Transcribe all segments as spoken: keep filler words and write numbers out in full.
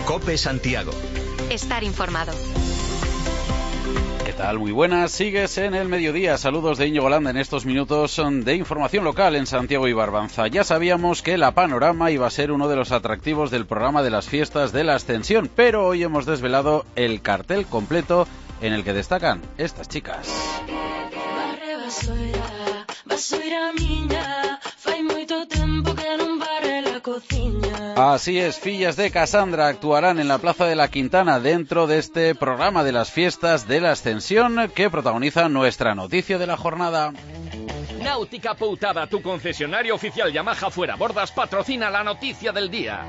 COPE Santiago. Estar informado. ¿Qué tal? Muy buenas. Sigues en el mediodía. Saludos de Íñigo Landa en estos minutos de información local en Santiago y Barbanza. Ya sabíamos que la Panorama iba a ser uno de los atractivos del programa de las fiestas de la Ascensión, pero hoy hemos desvelado el cartel completo en el que destacan estas chicas. Así es, Fillas de Casandra actuarán en la Plaza de la Quintana dentro de este programa de las fiestas de la Ascensión que protagoniza nuestra noticia de la jornada. Náutica Poutada, tu concesionario oficial Yamaha Fuera Bordas, patrocina la noticia del día.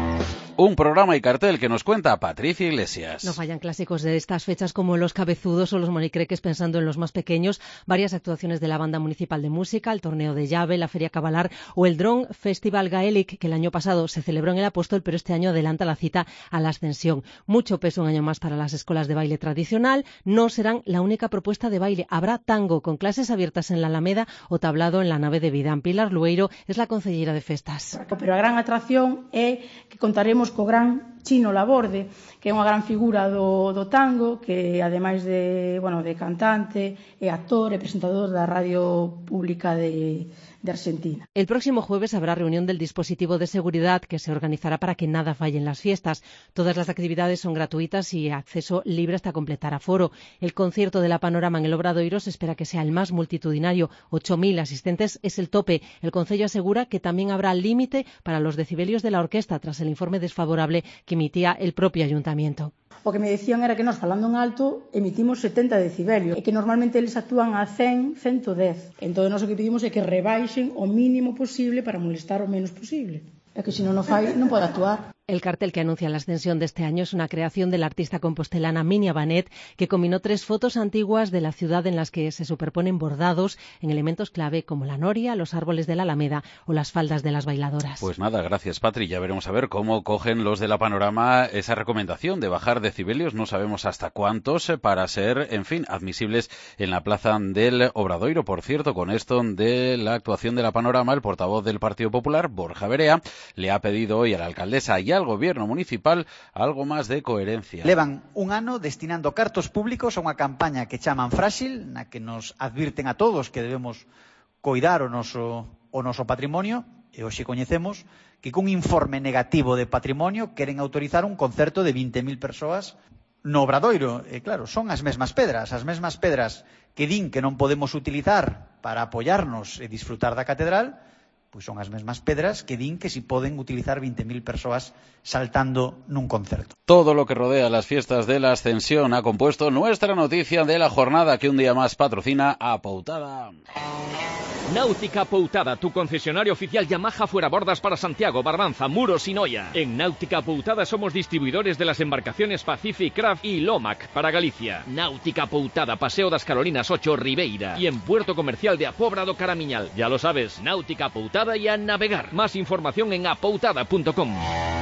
Un programa y cartel que nos cuenta Patricia Iglesias. No fallan clásicos de estas fechas como Los Cabezudos o Los Monicreques, pensando en los más pequeños, varias actuaciones de la Banda Municipal de Música, el Torneo de Llave, la Feria Cabalar o el Drone Festival Gaelic, que el año pasado se celebró en el Apóstol, pero este año adelanta la cita a la Ascensión. Mucho peso un año más para las escuelas de baile tradicional. No serán la única propuesta de baile. Habrá tango con clases abiertas en la Alameda o tablado en la nave de Vidán. Pilar Lueiro es la concellera de festas. Pero a gran atracción é que contaremos co gran Chino Laborde, que é unha gran figura do, do tango, que ademais de, bueno, de cantante, é actor e presentador da radio pública de, de Argentina. El próximo jueves habrá reunión del dispositivo de seguridad que se organizará para que nada falle en las fiestas. Todas las actividades son gratuitas y acceso libre hasta completar aforo. El concierto de la Panorama en el Obradoiro se espera que sea el más multitudinario. ocho mil asistentes es el tope. El Concello asegura que también habrá límite para los decibelios de la orquesta tras el informe desfavorable que emitía el propio ayuntamiento. O que me decían era que nós, falando en alto, emitimos setenta decibelios e que normalmente eles actúan a cen, ciento dez. Entón, nós o que pedimos é que rebaixen o mínimo posible para molestar o menos posible. É que se non o fai, non pode actuar. El cartel que anuncia la Ascensión de este año es una creación de la artista compostelana Minia Banet, que combinó tres fotos antiguas de la ciudad en las que se superponen bordados en elementos clave como la noria, los árboles de la Alameda o las faldas de las bailadoras. Pues nada, gracias Patri. Ya veremos a ver cómo cogen los de la Panorama esa recomendación de bajar decibelios, no sabemos hasta cuántos, para ser, en fin, admisibles en la plaza del Obradoiro. Por cierto, con esto de la actuación de la Panorama, el portavoz del Partido Popular, Borja Verea, le ha pedido hoy a la alcaldesa y al Gobierno municipal algo máis de coherencia. Levan un ano destinando cartos públicos a unha campaña que chaman Frágil, na que nos advirten a todos que debemos coidar o noso, o noso patrimonio, e hoxe coñecemos que cun informe negativo de patrimonio queren autorizar un concerto de vinte mil persoas no Obradoiro. E claro, son as mesmas pedras, as mesmas pedras que din que non podemos utilizar para apoiarnos e disfrutar da catedral, pois son as mesmas pedras que din que si poden utilizar vinte mil persoas saltando nun concerto. Todo lo que rodea las fiestas de la Ascensión ha compuesto nuestra noticia de la jornada que un día más patrocina a Poutada. Náutica Poutada, tu concesionario oficial Yamaha Fuera Bordas para Santiago, Barbanza, Muros y Noia. En Náutica Poutada somos distribuidores de las embarcaciones Pacific Craft y Lomac para Galicia. Náutica Poutada, Paseo das Carolinas ocho, Ribeira. Y en Puerto Comercial de Apobra do Caramiñal. Ya lo sabes, Náutica Poutada y a navegar. Más información en apoutada punto com.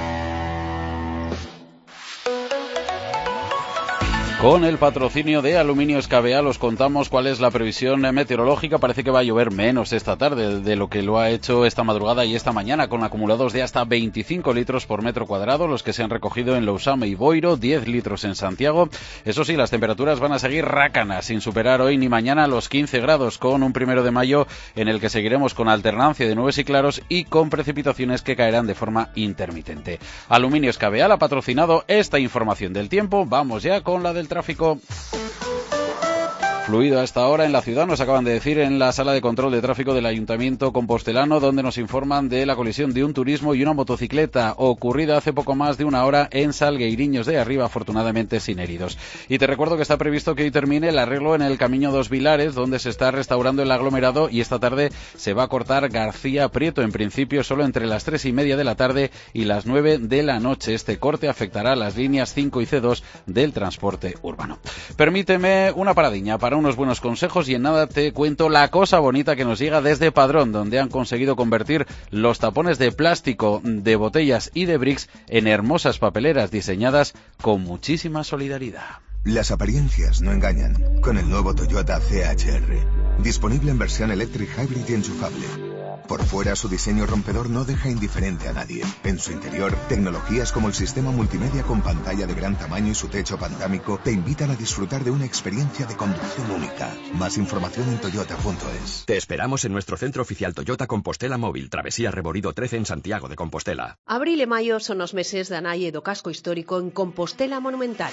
Con el patrocinio de Aluminios K B A os contamos cuál es la previsión meteorológica. Parece que va a llover menos esta tarde de lo que lo ha hecho esta madrugada y esta mañana, con acumulados de hasta veinticinco litros por metro cuadrado, los que se han recogido en Lousame y Boiro, diez litros en Santiago. Eso sí, las temperaturas van a seguir rácanas, sin superar hoy ni mañana los quince grados, con un primero de mayo en el que seguiremos con alternancia de nubes y claros y con precipitaciones que caerán de forma intermitente. Aluminios K B A ha patrocinado esta información del tiempo. Vamos ya con la del tráfico. Fluido a esta hora en la ciudad, nos acaban de decir en la sala de control de tráfico del Ayuntamiento compostelano, donde nos informan de la colisión de un turismo y una motocicleta ocurrida hace poco más de una hora en Salgueiriños de Arriba, afortunadamente sin heridos. Y te recuerdo que está previsto que hoy termine el arreglo en el Camino dos Vilares, donde se está restaurando el aglomerado, y esta tarde se va a cortar García Prieto, en principio solo entre las tres y media de la tarde y las nueve de la noche. Este corte afectará las líneas cinco y C dos del transporte urbano. Permíteme una paradiña para unos buenos consejos y en nada te cuento la cosa bonita que nos llega desde Padrón, donde han conseguido convertir los tapones de plástico de botellas y de bricks en hermosas papeleras diseñadas con muchísima solidaridad. Las apariencias no engañan. Con el nuevo Toyota C H R, disponible en versión electric hybrid y enchufable. Por fuera, su diseño rompedor no deja indiferente a nadie. En su interior, tecnologías como el sistema multimedia con pantalla de gran tamaño y su techo pantámico te invitan a disfrutar de una experiencia de conducción única. Más información en toyota punto es. Te esperamos en nuestro centro oficial Toyota Compostela Móvil, Travesía Reborido trece en Santiago de Compostela. Abril e maio son os meses da nai e do casco histórico en Compostela Monumental.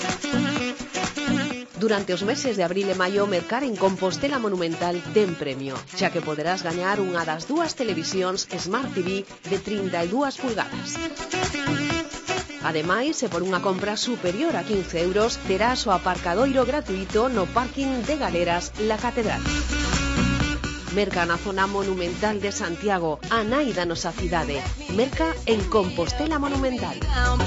Durante os meses de abril e maio, mercar en Compostela Monumental ten premio, xa que poderás gañar unha das dúas televisións Smart T V de trinta e dúas pulgadas. Ademais, se por unha compra superior a quince euros, terás o aparcadoiro gratuito no parking de Galeras La Catedral. Merca na zona monumental de Santiago, a nai da nosa cidade. Merca en Compostela Monumental.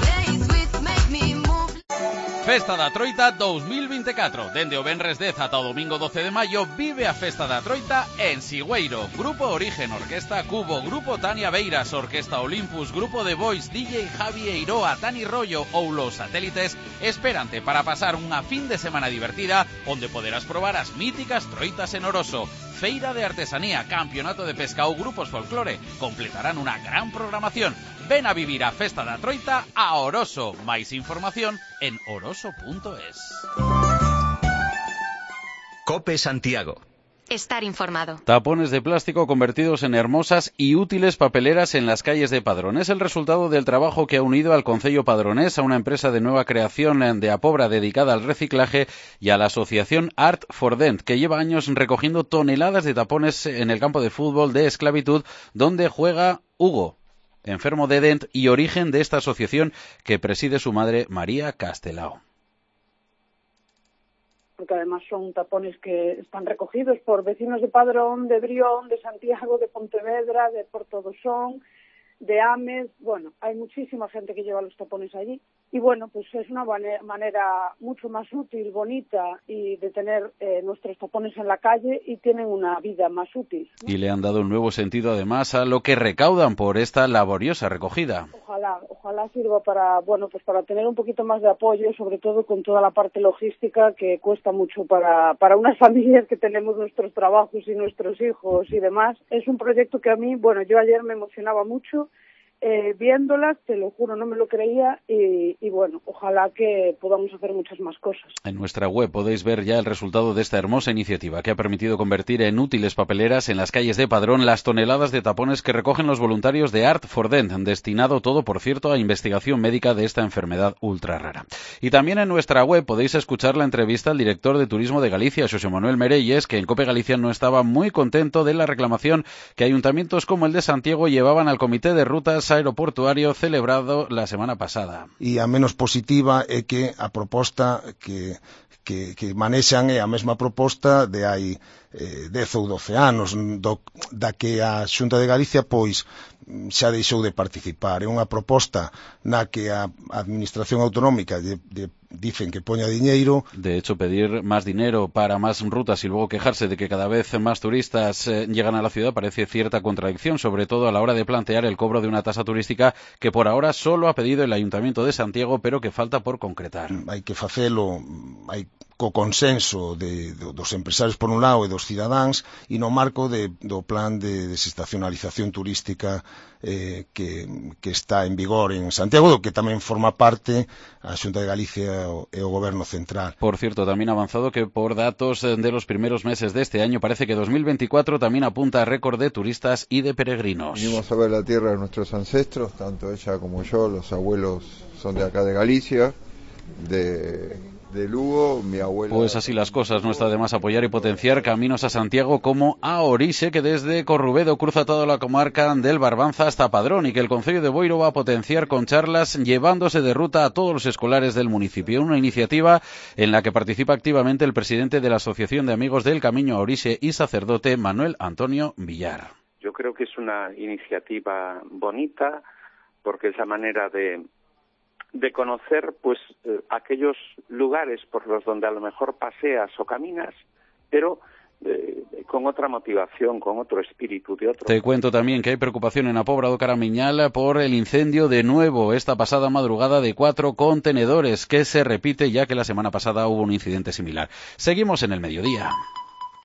Festa da Troita dos mil veinticuatro. Dende o venres dez ata o domingo doce de maio vive a Festa da Troita en Sigüeiro. Grupo Origen, Orquesta Cubo, Grupo Tania Beiras, Orquesta Olympus, Grupo The Voice, D J Javi Eiroa, Tani Rollo ou Los Satélites esperante para pasar unha fin de semana divertida onde poderás probar as míticas troitas en Oroso. Feira de artesanía, campeonato de pesca ou grupos folclore completarán unha gran programación. Ven a vivir a Festa da Troita a Oroso. Máis información en oroso punto es. Cope Santiago. Estar informado. Tapones de plástico convertidos en hermosas y útiles papeleras en las calles de Padrón. Es el resultado del trabajo que ha unido al Concello Padronés, a una empresa de nueva creación de Apobra dedicada al reciclaje y a la asociación Art for Dent, que lleva años recogiendo toneladas de tapones en el campo de fútbol de Esclavitud, donde juega Hugo, enfermo de Dent y origen de esta asociación que preside su madre María Castelao. Porque además son tapones que están recogidos por vecinos de Padrón, de Brión, de Santiago, de Pontevedra, de Porto do Son, de Ames. Bueno, hay muchísima gente que lleva los tapones allí. Y bueno, pues es una manera mucho más útil, bonita y de tener eh, nuestros tapones en la calle y tienen una vida más útil, ¿no? Y le han dado un nuevo sentido además a lo que recaudan por esta laboriosa recogida. Ojalá, ojalá sirva para, bueno, pues para tener un poquito más de apoyo, sobre todo con toda la parte logística que cuesta mucho para, para unas familias que tenemos nuestros trabajos y nuestros hijos y demás. Es un proyecto que a mí, bueno, yo ayer me emocionaba mucho. Eh, viéndolas, te lo juro, no me lo creía y, y bueno, ojalá que podamos hacer muchas más cosas. En nuestra web podéis ver ya el resultado de esta hermosa iniciativa que ha permitido convertir en útiles papeleras en las calles de Padrón las toneladas de tapones que recogen los voluntarios de Art for Dent, destinado todo, por cierto, a investigación médica de esta enfermedad ultra rara. Y también en nuestra web podéis escuchar la entrevista al director de Turismo de Galicia, Xosé Manuel Merelles, que en Cope Galicia no estaba muy contento de la reclamación que ayuntamientos como el de Santiago llevaban al Comité de Rutas Aeroportuario celebrado la semana pasada. E a menos positiva é que a proposta que, que, que manexan é a mesma proposta de hai eh, dez ou doce anos, do, da que a Xunta de Galicia pois xa deixou de participar. É unha proposta na que a Administración Autonómica de, de, dicen que poña diñeiro. De hecho, pedir más dinero para más rutas y luego quejarse de que cada vez más turistas eh, llegan a la ciudad parece cierta contradicción, sobre todo a la hora de plantear el cobro de una tasa turística que por ahora solo ha pedido el Ayuntamiento de Santiago, pero que falta por concretar. Hai que facelo, hai co consenso de, de, dos empresarios por un lado e dos cidadáns e no marco de, do plan de desestacionalización turística eh, que, que está en vigor en Santiago, do que tamén forma parte a Xunta de Galicia e o Goberno Central. Por cierto, también ha avanzado que por datos de los primeros meses de este año parece que dos mil veinticuatro también apunta a récord de turistas y de peregrinos. Vinimos a ver la tierra de nuestros ancestros, tanto ella como yo, los abuelos son de acá de Galicia, de... de Lugo, mi abuela... Pues así las cosas, no está de más apoyar y potenciar caminos a Santiago como a Orise, que desde Corrubedo cruza toda la comarca del Barbanza hasta Padrón, y que el Concello de Boiro va a potenciar con charlas llevándose de ruta a todos los escolares del municipio. Una iniciativa en la que participa activamente el presidente de la Asociación de Amigos del Camino a Orise y sacerdote Manuel Antonio Villar. Yo creo que es una iniciativa bonita porque es la manera de de conocer pues eh, aquellos lugares por los donde a lo mejor paseas o caminas, pero eh, con otra motivación, con otro espíritu de otro. Te cuento también que hay preocupación en Apobra do Caramiñal por el incendio de nuevo esta pasada madrugada de cuatro contenedores, que se repite ya que la semana pasada hubo un incidente similar. Seguimos en el mediodía.